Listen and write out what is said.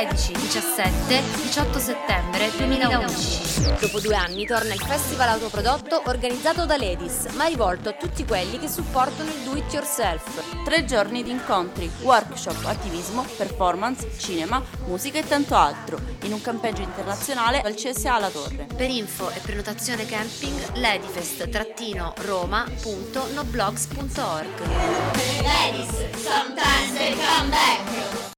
16, 17, 18 settembre 2011. Dopo 2 anni torna il festival autoprodotto organizzato da Ladies, ma rivolto a tutti quelli che supportano il do it yourself. 3 giorni di incontri, workshop, attivismo, performance, cinema, musica e tanto altro, in un campeggio internazionale al CSA La Torre. Per info e prenotazione camping ladifest-roma.noblogs.org. Ladies, sometimes they come back.